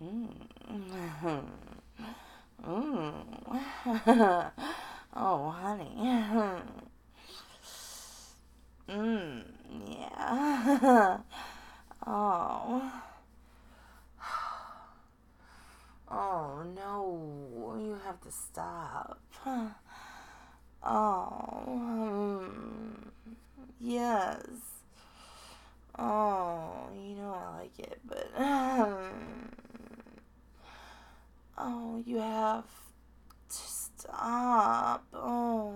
Mm. Mm. Oh, honey. Mm. Yeah. Oh. Oh, no. You have to stop. Oh. Yes. Oh, you know I like it, but oh, you have to stop. Oh,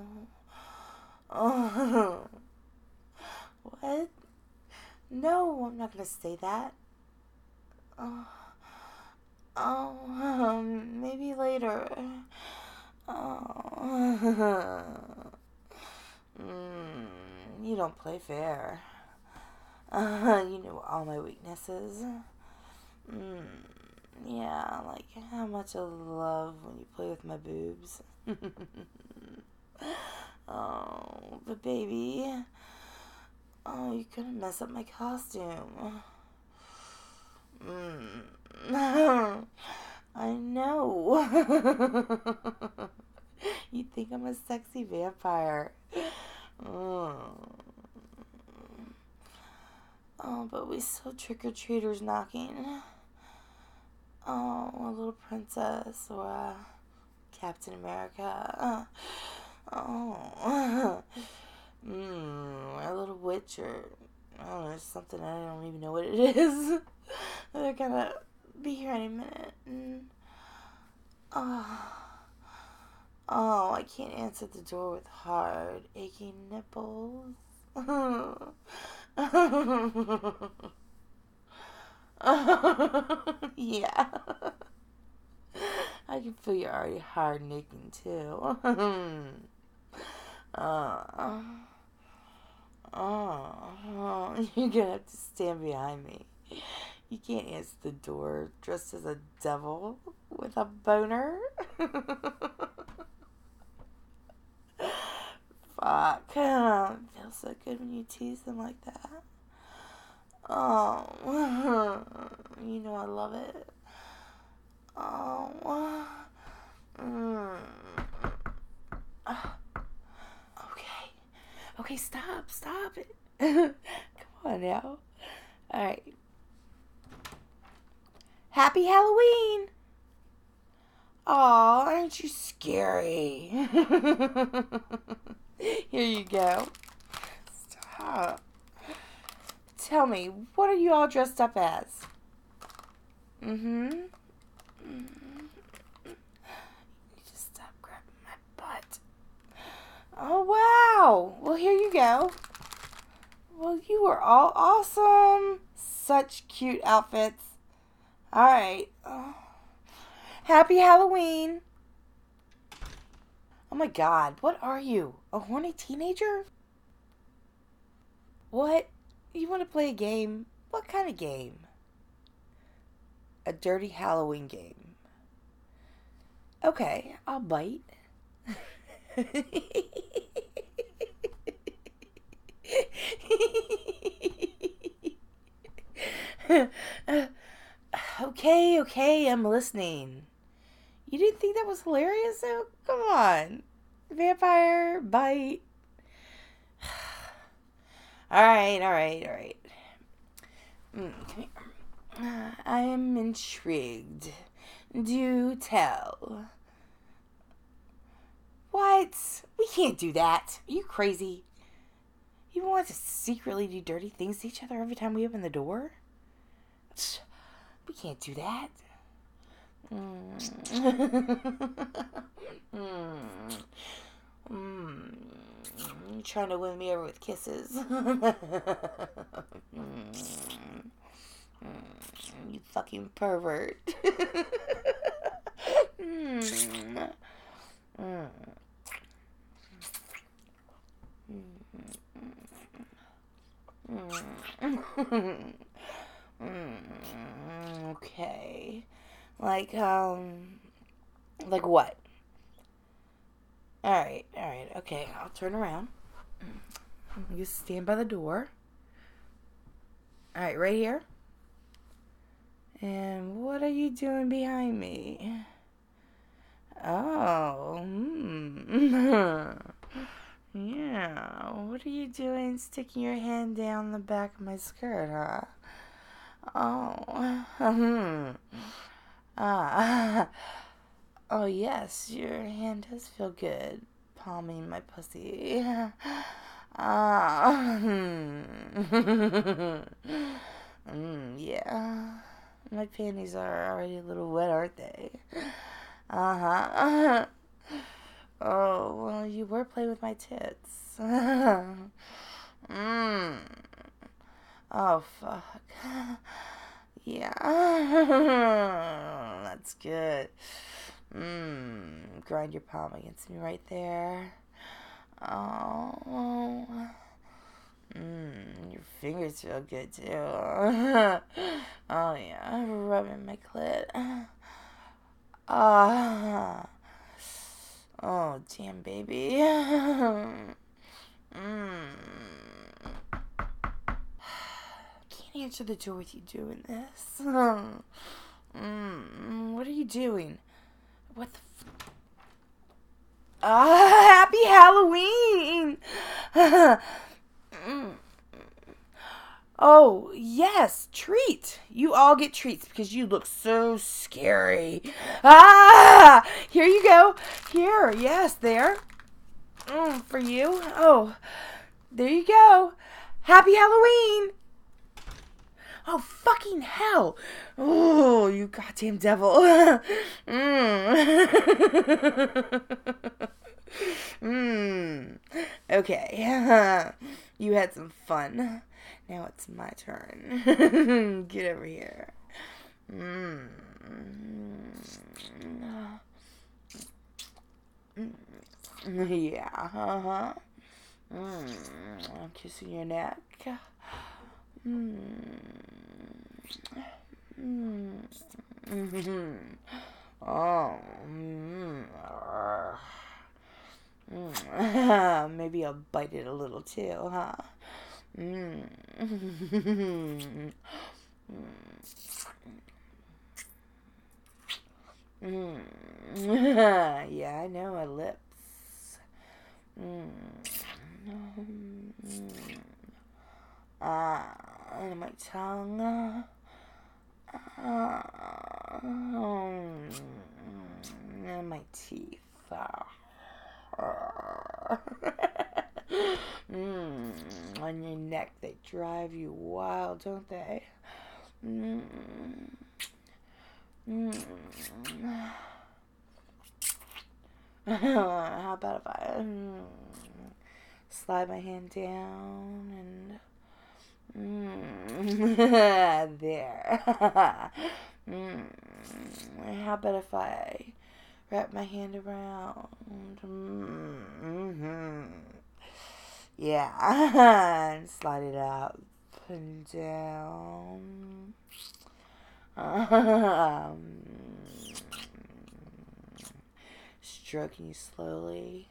oh, what? No, I'm not gonna say that. Oh, maybe later. Oh, you don't play fair. You know all my weaknesses. Mm, yeah, like how much I love when you play with my boobs. Oh, but baby, oh, you're gonna mess up my costume. I know. You think I'm a sexy vampire. Oh, oh, but we still trick-or-treaters knocking. Oh, a little princess or a Captain America. Oh. A little witch or I don't know, something I don't even know what it is. They're gonna be here any minute. Oh, oh, I can't answer the door with hard, aching nipples. Yeah. I can feel you're already hard and aching too. uh, you're gonna have to stand behind me. You can't answer the door dressed as a devil with a boner. Fuck. It feels so good when you tease them like that. Oh, you know I love it. Oh, mm. Okay. Okay, stop it. Come on now. All right. Happy Halloween. Aw, aren't you scary? Here you go. Stop. Tell me, what are you all dressed up as? Mm-hmm. You just stop grabbing my butt. Oh, wow. Well, here you go. Well, you are all awesome. Such cute outfits. All right. Oh. Happy Halloween. Oh my God, what are you? A horny teenager? What? You want to play a game? What kind of game? A dirty Halloween game. Okay, I'll bite. Okay, I'm listening. You didn't think that was hilarious? So come on. Vampire bite. Alright. Come here. I am intrigued. Do tell. What? We can't do that. Are you crazy? You want to secretly do dirty things to each other every time we open the door? We can't do that. You trying to win me over with kisses. You fucking pervert. Okay. Like what? Alright, okay, I'll turn around. You stand by the door. Alright, right here. And what are you doing behind me? Oh, yeah. What are you doing sticking your hand down the back of my skirt, huh? Oh, ah. Oh, yes, your hand does feel good palming my pussy. Ah, yeah. My panties are already a little wet, aren't they? Uh-huh. Oh, well, you were playing with my tits. Oh, fuck. Yeah. That's good. Grind your palm against me right there. Oh. Your fingers feel good too. Oh yeah, rubbing my clit. Ah. Oh damn, baby. Can't answer the door with you doing this. What are you doing? What the Happy Halloween! Oh, yes, treat. You all get treats because you look so scary. Ah! Here you go. Here, yes, there. For you. Oh, there you go. Happy Halloween! Oh, fucking hell. Oh, you goddamn devil. Okay. You had some fun. Now it's my turn. Get over here. Yeah, uh-huh. I'm kissing your neck. Oh. Maybe I'll bite it a little too, huh? Yeah, I know, my lips. And my tongue. And my teeth. On your neck, they drive you wild, don't they? How about if I slide my hand down and there. How about if I wrap my hand around? Yeah, and slide it up and down. Stroking you slowly.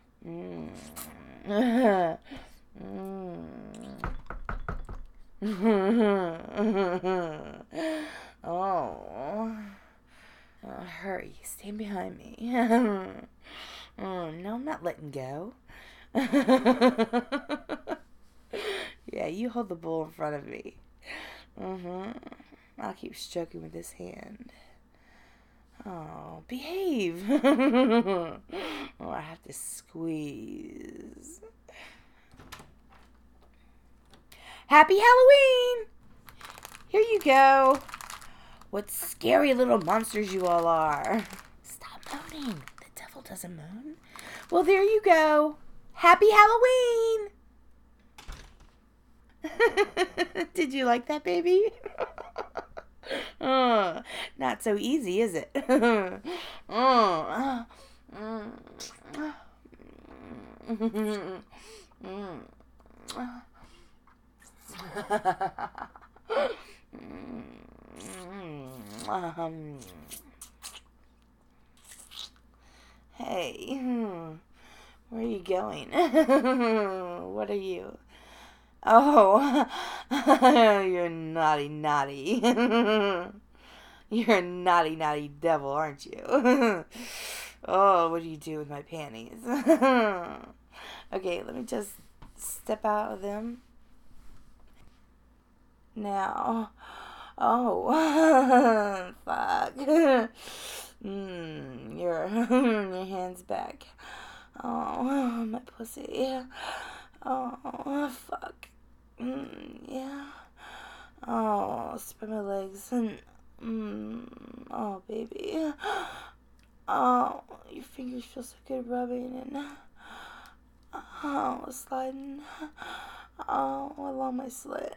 Oh, hurry, stand behind me. No, I'm not letting go. Yeah, you hold the bowl in front of me. I'll keep stroking with this hand. Oh, behave. Oh, I have to squeeze. Happy Halloween! Here you go. What scary little monsters you all are. Stop moaning. The devil doesn't moan. Well, there you go. Happy Halloween! Did you like that, baby? Not so easy, is it? Hey, where are you going? What are you? Oh, you're naughty. You're a naughty, naughty devil, aren't you? Oh, what do you do with my panties? Okay, let me just step out of them. Now. Oh, fuck. Your hand's back. Oh, my pussy. Oh, fuck. Yeah. Oh, spread my legs. Oh, baby. Oh, your fingers feel so good rubbing and sliding. Oh, along my slit.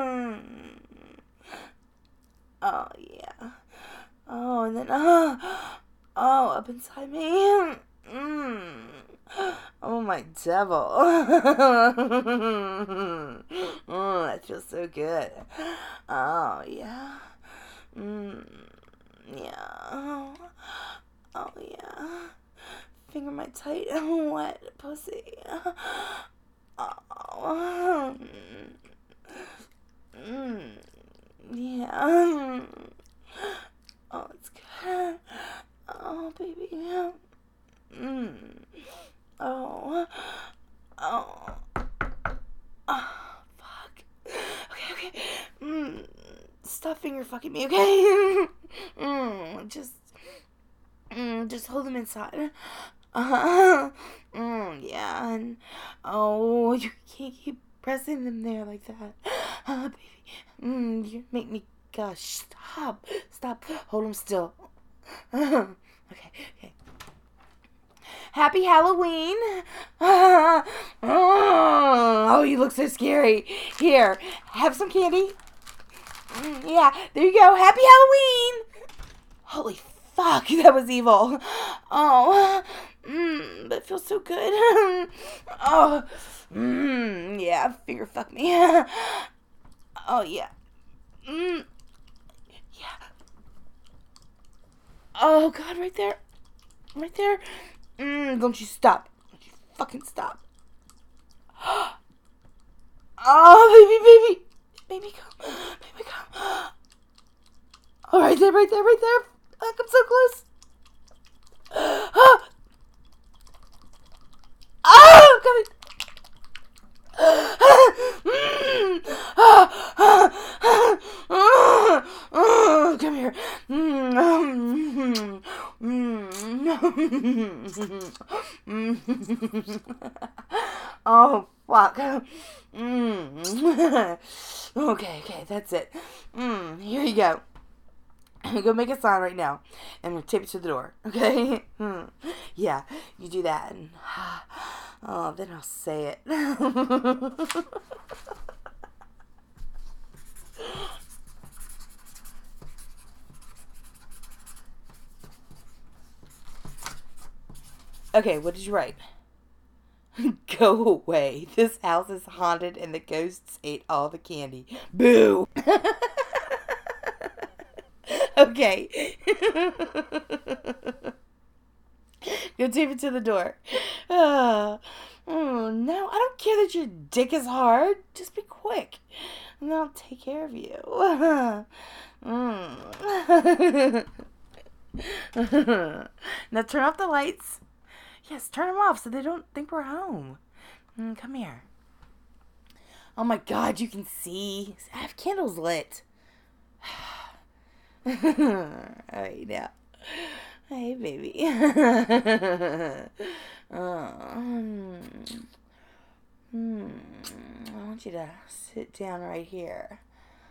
Oh, yeah. Oh, and then, up inside me. Oh, my devil. Oh, that feels so good. Oh, yeah. Yeah. Oh, yeah. Finger my tight and wet pussy. Oh. Yeah. Oh, it's good. Oh, baby. Oh. Oh. Oh, fuck. Okay. Stop finger fucking me, okay? Just hold them inside. Yeah, and you can't keep pressing them there like that, baby. You make me gush. Stop. Hold them still. Okay. Happy Halloween. Oh, you look so scary. Here, have some candy. Yeah, there you go. Happy Halloween. Holy fuck, that was evil. Oh, but it feels so good. Oh, yeah, finger fuck me. Oh, yeah. Yeah. Oh, God, right there. Don't you stop. Don't you fucking stop. Oh, baby. Baby, come. Oh, right there. Oh, come so close. Oh, coming. Come here. Oh, fuck. Okay, that's it. Here you go. Go make a sign right now. And we'll tape it to the door. Okay? Yeah, you do that. And, then I'll say it. Okay, what did you write? Go away. This house is haunted and the ghosts ate all the candy. Boo! Okay. Go tape it to the door. No, I don't care that your dick is hard. Just be quick. And then I'll take care of you. Now turn off the lights. Yes, turn them off so they don't think we're home. Come here. Oh my God, you can see. I have candles lit. Alright, now. Hey, baby. I want you to sit down right here.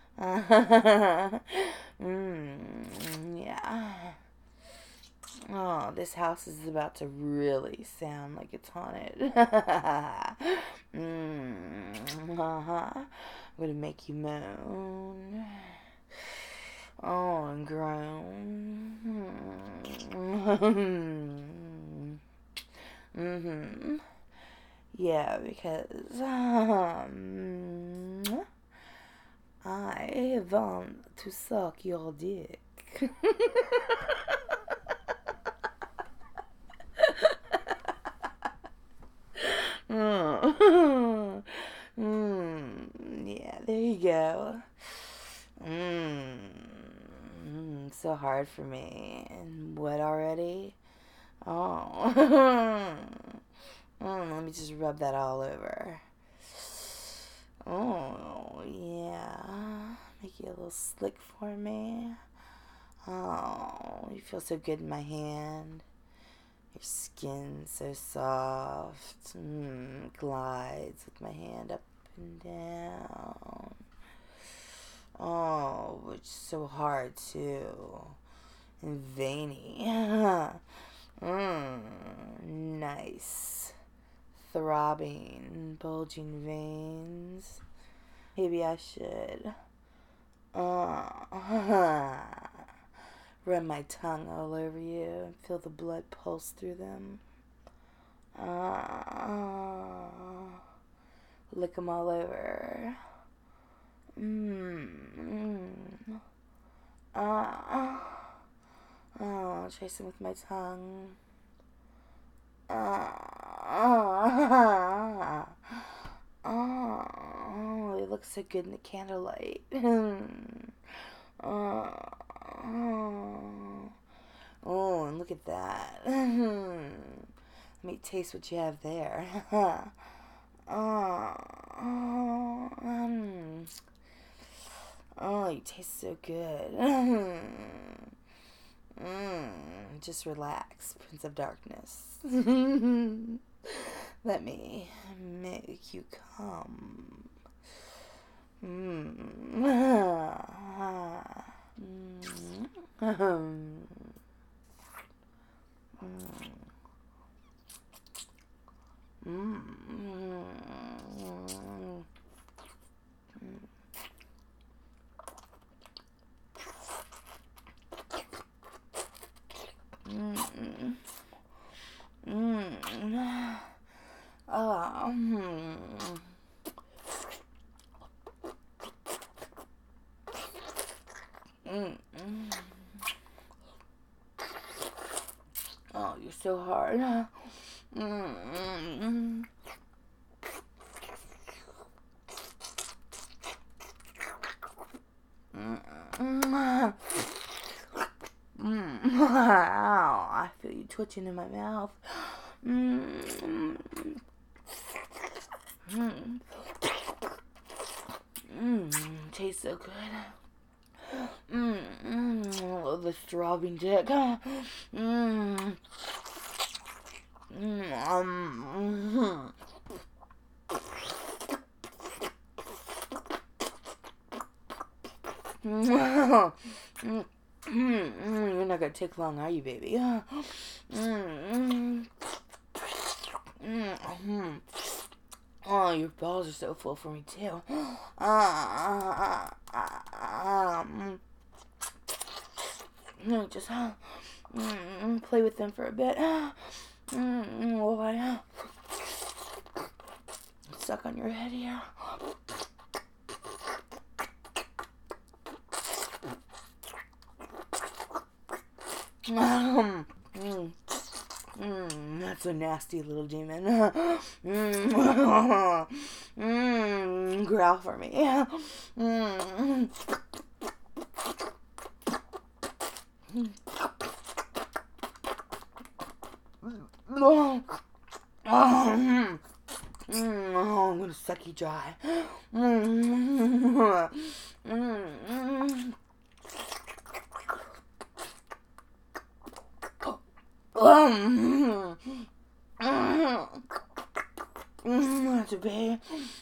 Yeah. Oh, this house is about to really sound like it's haunted. I'm gonna make you moan. Oh, and groan. Yeah, because I want to suck your dick. Yeah, there you go. so hard for me. And wet already? Oh. Let me just rub that all over. Oh, yeah. Make you a little slick for me. Oh, you feel so good in my hand. Your skin's so soft. Glides with my hand up and down. Oh, it's so hard too. And veiny. Nice. Throbbing, bulging veins. Maybe I should run my tongue all over you and feel the blood pulse through them. Lick them all over. Trace them with my tongue. They look so good in the candlelight. Oh, and look at that. Let me taste what you have there. You taste so good. Just relax, Prince of Darkness. Let me make you come. Oh, you're so hard. Ow, I feel you twitching in my mouth. Tastes so good. Love the throbbing dick. You're not gonna take long, are you, baby? Oh, your balls are so full for me too. Just play with them for a bit. While I suck on your head here. That's a nasty little demon. Growl for me. I'm gonna suck you dry. That's a baby.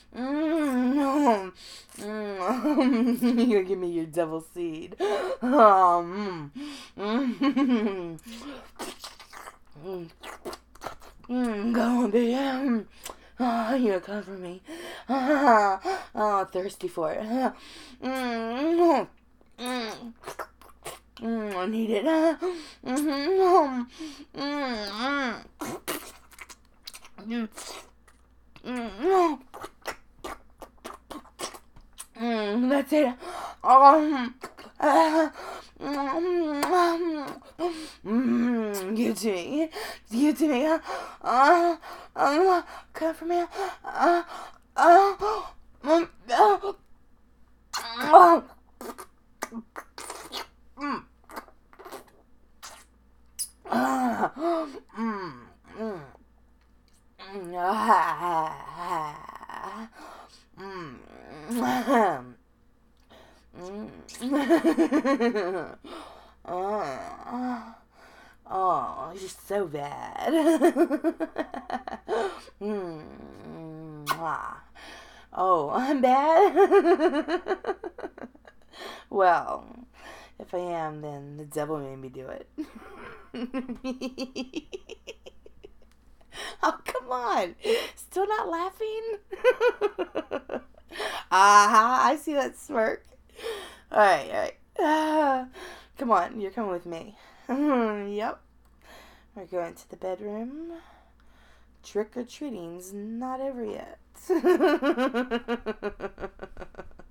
You give me your devil seed. Go on, baby. You come for me. Thirsty for it. I need it. That's it. Give it to me. Give it to me. Come for me. Oh, you're so bad. Oh, I'm bad? Well, if I am, then the devil made me do it. Oh, come on. Still not laughing? Aha, I see that smirk. Alright. Come on, you're coming with me. Yep. We're going to the bedroom. Trick or treating's not over yet.